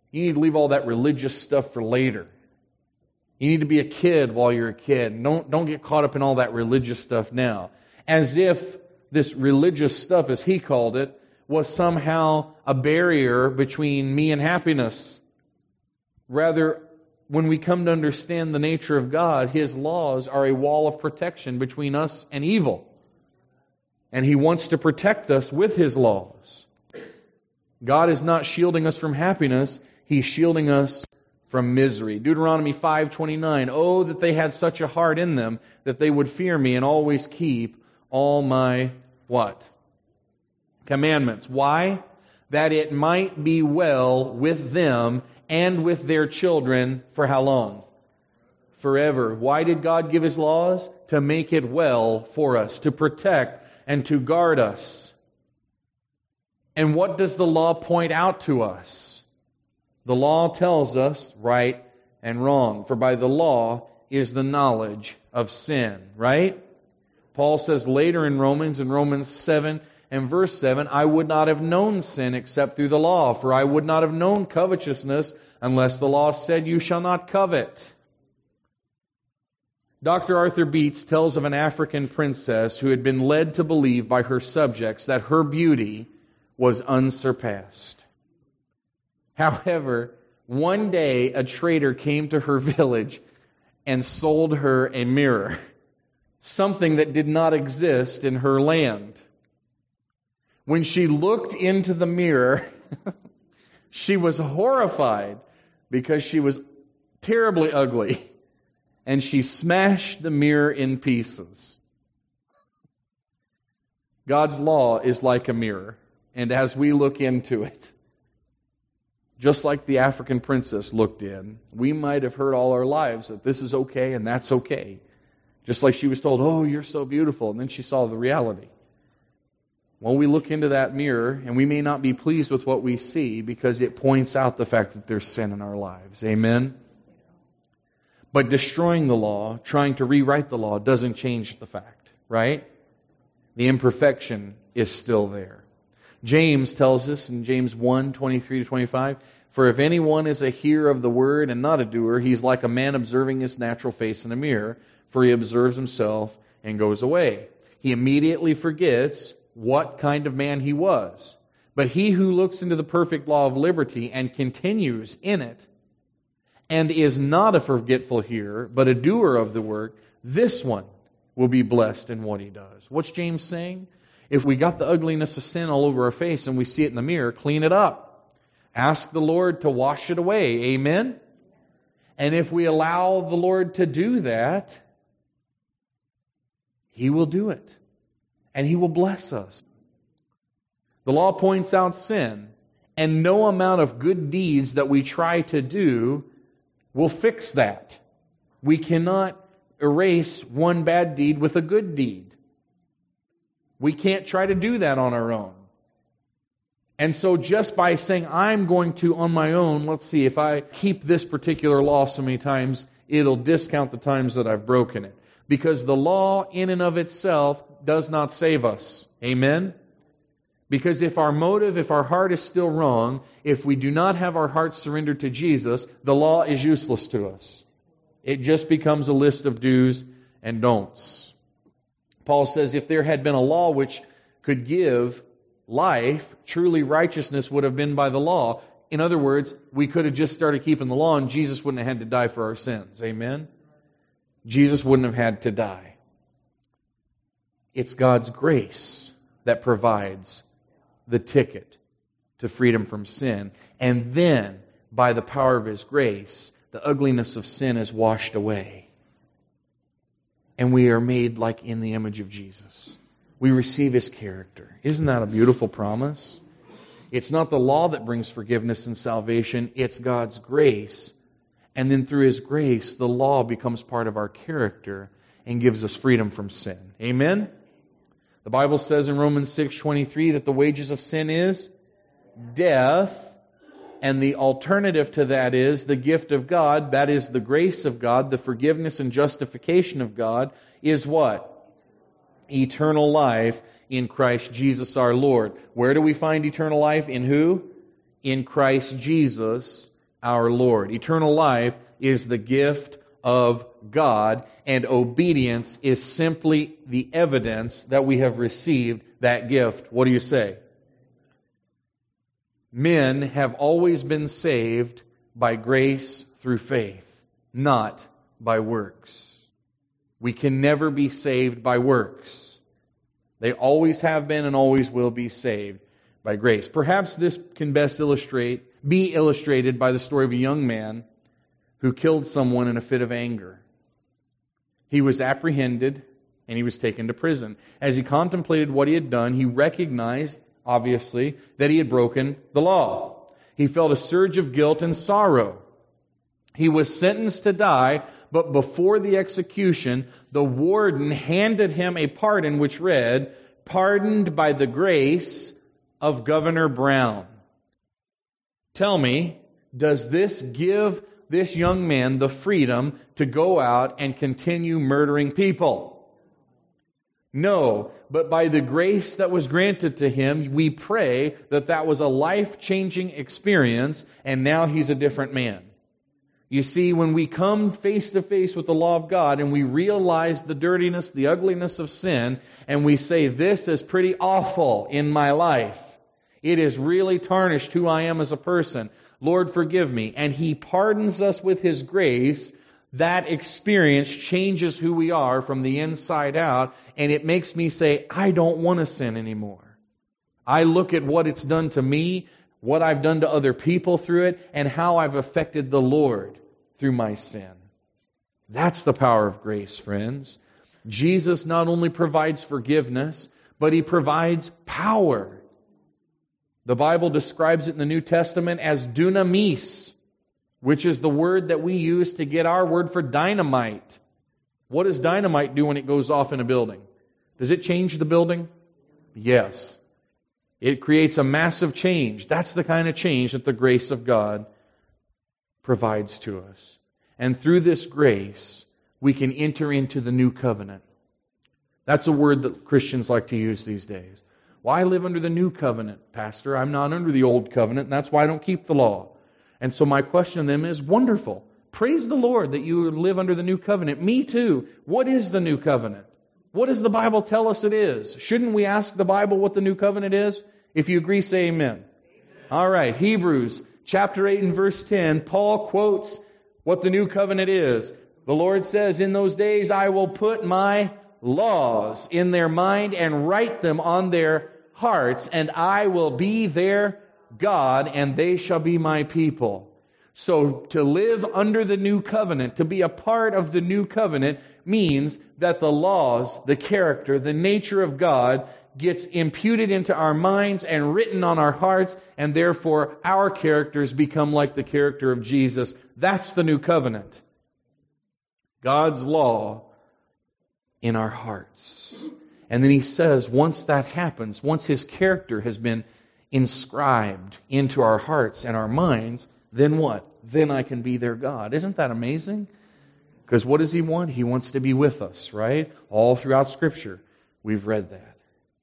You need to leave all that religious stuff for later. You need to be a kid while you're a kid. Don't get caught up in all that religious stuff now. As if this religious stuff, as he called it, was somehow a barrier between me and happiness. Rather, when we come to understand the nature of God, His laws are a wall of protection between us and evil. And He wants to protect us with His laws. God is not shielding us from happiness. He's shielding us from misery. Deuteronomy 5:29. Oh, that they had such a heart in them that they would fear me and always keep all my what? Commandments. Why? That it might be well with them and with their children for how long? Forever. Why did God give His laws? To make it well for us, to protect and to guard us. And what does the law point out to us? The law tells us right and wrong. For by the law is the knowledge of sin. Right? Paul says later in Romans 7 and verse 7, I would not have known sin except through the law, for I would not have known covetousness unless the law said you shall not covet. Dr. Arthur Beets tells of an African princess who had been led to believe by her subjects that her beauty was unsurpassed. However, one day a trader came to her village and sold her a mirror, something that did not exist in her land. When she looked into the mirror, she was horrified because she was terribly ugly, and she smashed the mirror in pieces. God's law is like a mirror, and as we look into it, just like the African princess looked in, we might have heard all our lives that this is okay and that's okay. Just like she was told, oh, you're so beautiful, and then she saw the reality. Well, we look into that mirror, and we may not be pleased with what we see because it points out the fact that there's sin in our lives. Amen? But destroying the law, trying to rewrite the law, doesn't change the fact, right? The imperfection is still there. James tells us in James 1:23-25, for if anyone is a hearer of the word and not a doer, he's like a man observing his natural face in a mirror, for he observes himself and goes away. He immediately forgets what kind of man he was. But he who looks into the perfect law of liberty and continues in it, and is not a forgetful hearer, but a doer of the work, this one will be blessed in what he does. What's James saying? If we got the ugliness of sin all over our face and we see it in the mirror, clean it up. Ask the Lord to wash it away. Amen? And if we allow the Lord to do that, He will do it. And He will bless us. The law points out sin, and no amount of good deeds that we try to do will fix that. We cannot erase one bad deed with a good deed. We can't try to do that on our own. And so just by saying, I'm going to, on my own, let's see, if I keep this particular law so many times, it'll discount the times that I've broken it. Because the law in and of itself does not save us. Amen? Because if our motive, if our heart is still wrong, if we do not have our hearts surrendered to Jesus, the law is useless to us. It just becomes a list of do's and don'ts. Paul says if there had been a law which could give life, truly righteousness would have been by the law. In other words, we could have just started keeping the law and Jesus wouldn't have had to die for our sins. Amen? Jesus wouldn't have had to die. It's God's grace that provides the ticket to freedom from sin. And then, by the power of His grace, the ugliness of sin is washed away. And we are made like in the image of Jesus. We receive His character. Isn't that a beautiful promise? It's not the law that brings forgiveness and salvation. It's God's grace. And then through His grace, the law becomes part of our character and gives us freedom from sin. Amen? The Bible says in Romans 6:23 that the wages of sin is death. And the alternative to that is the gift of God. That is the grace of God, the forgiveness and justification of God is what? Eternal life in Christ Jesus our Lord. Where do we find eternal life? In who? In Christ Jesus. our Lord. Eternal life is the gift of God, and obedience is simply the evidence that we have received that gift. What do you say? Men have always been saved by grace through faith, not by works. We can never be saved by works. They always have been and always will be saved by grace. Perhaps this can best be illustrated by the story of a young man who killed someone in a fit of anger. He was apprehended and he was taken to prison. As he contemplated what he had done, he recognized, obviously, that he had broken the law. He felt a surge of guilt and sorrow. He was sentenced to die, but before the execution, the warden handed him a pardon which read, "Pardoned by the grace of Governor Brown." Tell me, does this give this young man the freedom to go out and continue murdering people? No, but by the grace that was granted to him, we pray that that was a life-changing experience, and now he's a different man. You see, when we come face to face with the law of God and we realize the dirtiness, the ugliness of sin, and we say, this is pretty awful in my life. It has really tarnished who I am as a person. Lord, forgive me. And He pardons us with His grace. That experience changes who we are from the inside out, and it makes me say, I don't want to sin anymore. I look at what it's done to me, what I've done to other people through it, and how I've affected the Lord through my sin. That's the power of grace, friends. Jesus not only provides forgiveness, but He provides power. The Bible describes it in the New Testament as dunamis, which is the word that we use to get our word for dynamite. What does dynamite do when it goes off in a building? Does it change the building? Yes. It creates a massive change. That's the kind of change that the grace of God provides to us. And through this grace, we can enter into the new covenant. That's a word that Christians like to use these days. Well, I live under the new covenant, Pastor. I'm not under the old covenant, and that's why I don't keep the law. And so my question to them is, wonderful. Praise the Lord that you live under the new covenant. Me too. What is the new covenant? What does the Bible tell us it is? Shouldn't we ask the Bible what the new covenant is? If you agree, say amen. All right, Hebrews chapter 8 and verse 10, Paul quotes what the new covenant is. The Lord says, in those days I will put my laws in their mind and write them on their hearts, and I will be their God, and they shall be my people. So to live under the new covenant, to be a part of the new covenant, means that the laws, the character, the nature of God gets imputed into our minds and written on our hearts, and therefore our characters become like the character of Jesus. That's the new covenant. God's law in our hearts. And then he says, once that happens, once His character has been inscribed into our hearts and our minds, then what? Then I can be their God. Isn't that amazing? Because what does He want? He wants to be with us, right? All throughout Scripture, we've read that.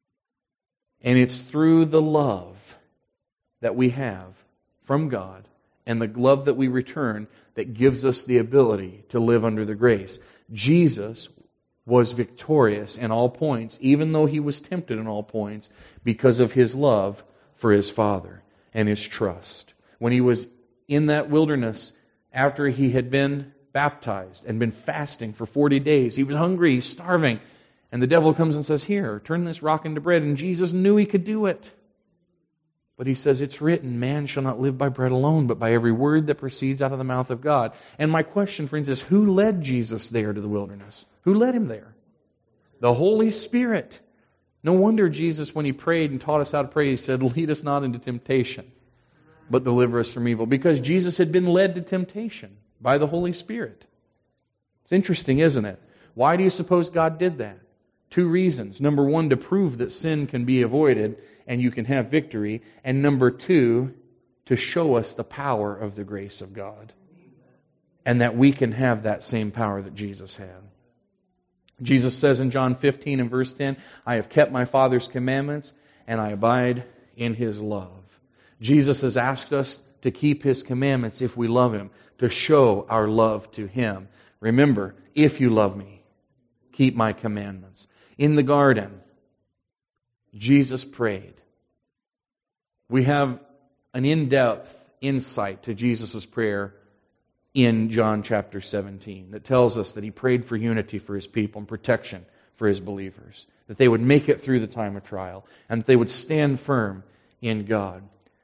And it's through the love that we have from God and the love that we return that gives us the ability to live under the grace. Jesus was victorious in all points, even though He was tempted in all points, because of His love for His Father and His trust. When He was in that wilderness, after He had been baptized and been fasting for 40 days, He was hungry, He's starving, and the devil comes and says, here, turn this rock into bread. And Jesus knew He could do it. But He says, it's written, man shall not live by bread alone, but by every word that proceeds out of the mouth of God. And my question, friends, is who led Jesus there to the wilderness? Who led Him there? The Holy Spirit. No wonder Jesus, when He prayed and taught us how to pray, He said, lead us not into temptation, but deliver us from evil. Because Jesus had been led to temptation by the Holy Spirit. It's interesting, isn't it? Why do you suppose God did that? 2 reasons. Number 1, to prove that sin can be avoided and you can have victory. And number 2, to show us the power of the grace of God. And that we can have that same power that Jesus had. Jesus says in John 15 and verse 10, I have kept my Father's commandments and I abide in His love. Jesus has asked us to keep His commandments if we love Him, to show our love to Him. Remember, if you love me, keep my commandments. In the garden, Jesus prayed. We have an in-depth insight to Jesus' prayer in John chapter 17 that tells us that He prayed for unity for His people and protection for His believers, that they would make it through the time of trial, and that they would stand firm in God.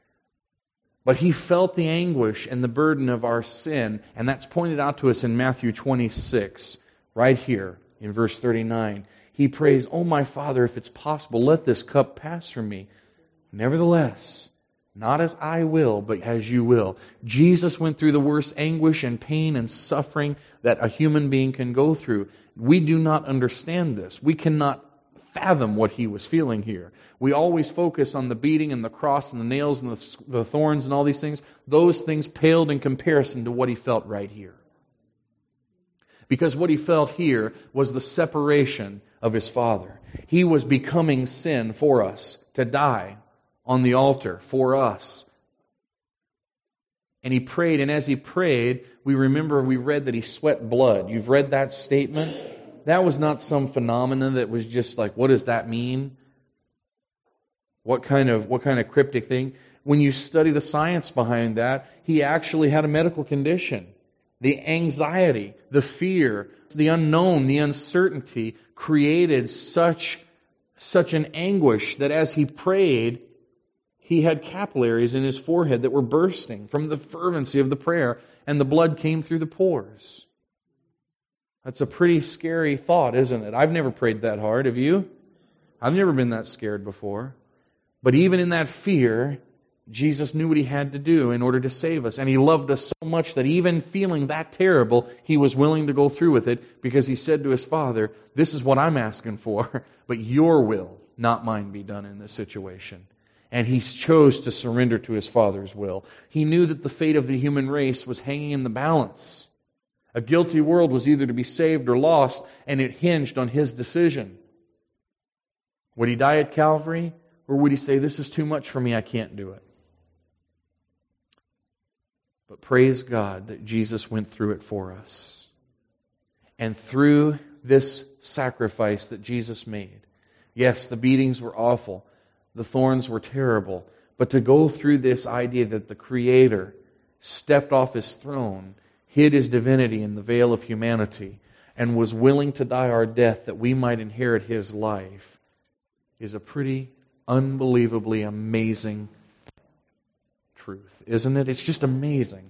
But He felt the anguish and the burden of our sin, and that's pointed out to us in Matthew 26, right here in verse 39. He prays, "Oh my Father, if it's possible, let this cup pass from me. Nevertheless, not as I will, but as you will." Jesus went through the worst anguish and pain and suffering that a human being can go through. We do not understand this. We cannot fathom what He was feeling here. We always focus on the beating and the cross and the nails and the thorns and all these things. Those things paled in comparison to what He felt right here. Because what He felt here was the separation of His Father. He was becoming sin for us, to die on the altar for us. And He prayed, and as He prayed, we read that He sweat blood. You've read that statement? That was not some phenomena that was just like, what does that mean? What kind of cryptic thing? When you study the science behind that, He actually had a medical condition. The anxiety, the fear, the unknown, the uncertainty created such an anguish that as He prayed, He had capillaries in His forehead that were bursting from the fervency of the prayer, and the blood came through the pores. That's a pretty scary thought, isn't it? I've never prayed that hard, have you? I've never been that scared before. But even in that fear, Jesus knew what He had to do in order to save us. And He loved us so much that even feeling that terrible, He was willing to go through with it, because He said to His Father, "This is what I'm asking for, but your will, not mine, be done in this situation." And He chose to surrender to His Father's will. He knew that the fate of the human race was hanging in the balance. A guilty world was either to be saved or lost, and it hinged on His decision. Would He die at Calvary, or would He say, "This is too much for me, I can't do it"? But praise God that Jesus went through it for us. And through this sacrifice that Jesus made, yes, the beatings were awful, the thorns were terrible, but to go through this idea that the Creator stepped off His throne, hid His divinity in the veil of humanity, and was willing to die our death that we might inherit His life, is a pretty unbelievably amazing truth, isn't it? It's just amazing.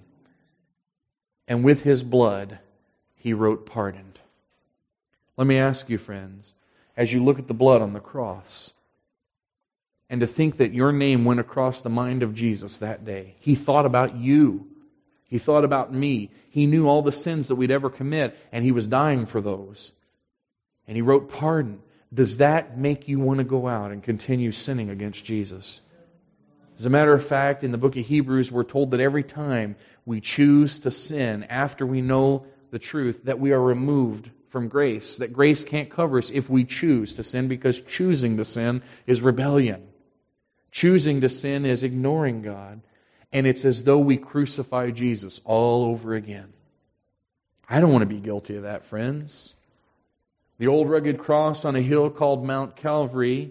And with His blood, He wrote pardoned. Let me ask you, friends, as you look at the blood on the cross, and to think that your name went across the mind of Jesus that day. He thought about you. He thought about me. He knew all the sins that we'd ever commit, and He was dying for those. And He wrote pardon. Does that make you want to go out and continue sinning against Jesus? As a matter of fact, in the book of Hebrews, we're told that every time we choose to sin after we know the truth, that we are removed from grace. That grace can't cover us if we choose to sin, because choosing to sin is rebellion. Choosing to sin is ignoring God. And it's as though we crucify Jesus all over again. I don't want to be guilty of that, friends. The old rugged cross on a hill called Mount Calvary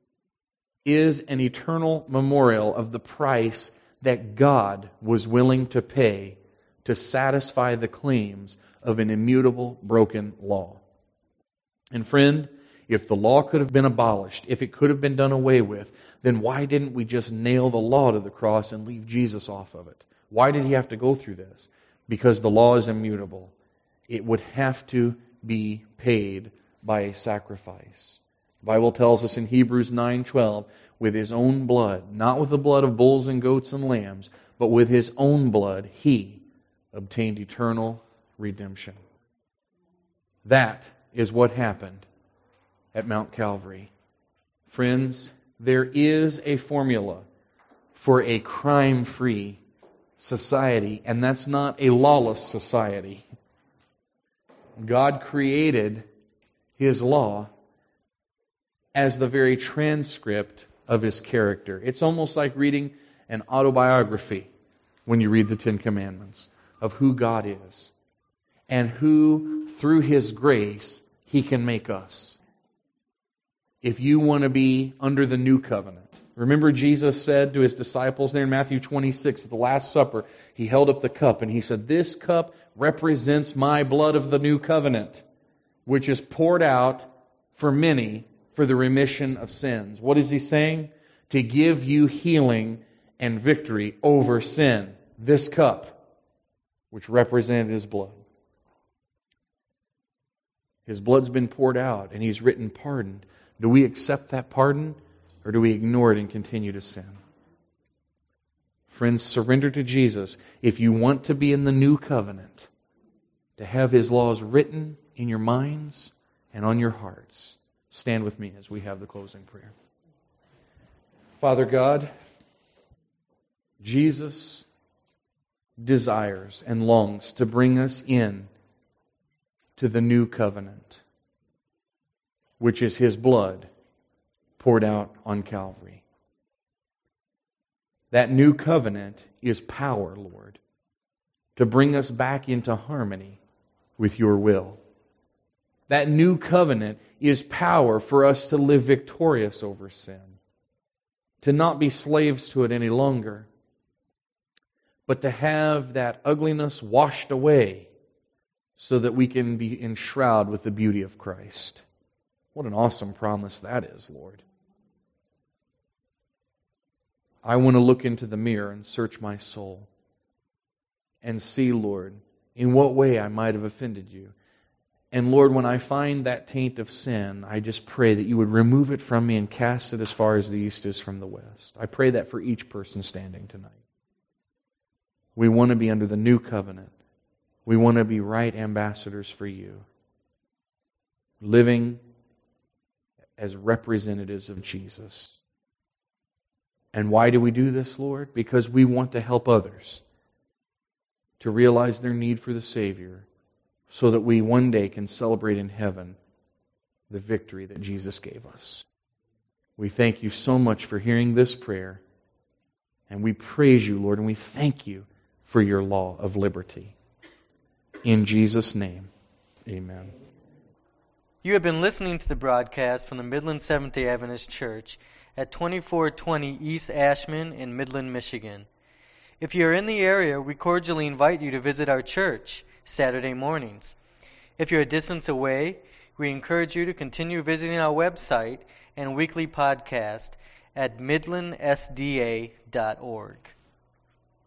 is an eternal memorial of the price that God was willing to pay to satisfy the claims of an immutable, broken law. And friend, if the law could have been abolished, if it could have been done away with, then why didn't we just nail the law to the cross and leave Jesus off of it? Why did He have to go through this? Because the law is immutable. It would have to be paid by a sacrifice. The Bible tells us in Hebrews 9:12, with His own blood, not with the blood of bulls and goats and lambs, but with His own blood, He obtained eternal redemption. That is what happened at Mount Calvary. Friends, there is a formula for a crime-free society, and that's not a lawless society. God created His law as the very transcript of His character. It's almost like reading an autobiography. when you read the Ten Commandments of who God is and who, through His grace, He can make us. If you want to be under the new covenant. Remember Jesus said to His disciples there in Matthew 26 at the Last Supper, He held up the cup and He said, "This cup represents my blood of the new covenant, which is poured out for many for the remission of sins." What is He saying? To give you healing and victory over sin. This cup, which represented His blood. His blood's been poured out and He's written pardon. Do we accept that pardon or do we ignore it and continue to sin? Friends, surrender to Jesus if you want to be in the new covenant, to have His laws written in your minds and on your hearts. Stand with me as we have the closing prayer. Father God, Jesus desires and longs to bring us in to the new covenant, which is His blood poured out on Calvary. That new covenant is power, Lord, to bring us back into harmony with Your will. That new covenant is power for us to live victorious over sin, to not be slaves to it any longer, but to have that ugliness washed away so that we can be enshrouded with the beauty of Christ. What an awesome promise that is, Lord. I want to look into the mirror and search my soul and see, Lord, in what way I might have offended You. And Lord, when I find that taint of sin, I just pray that You would remove it from me and cast it as far as the east is from the west. I pray that for each person standing tonight. We want to be under the new covenant. We want to be right ambassadors for You, living as representatives of Jesus. And why do we do this, Lord? Because we want to help others to realize their need for the Savior, so that we one day can celebrate in heaven the victory that Jesus gave us. We thank You so much for hearing this prayer, and we praise You, Lord, and we thank You for Your law of liberty. In Jesus' name, amen. You have been listening to the broadcast from the Midland Seventh-day Adventist Church at 2420 East Ashman in Midland, Michigan. If you are in the area, we cordially invite you to visit our church Saturday mornings. If you're a distance away, we encourage you to continue visiting our website and weekly podcast at midlandsda.org.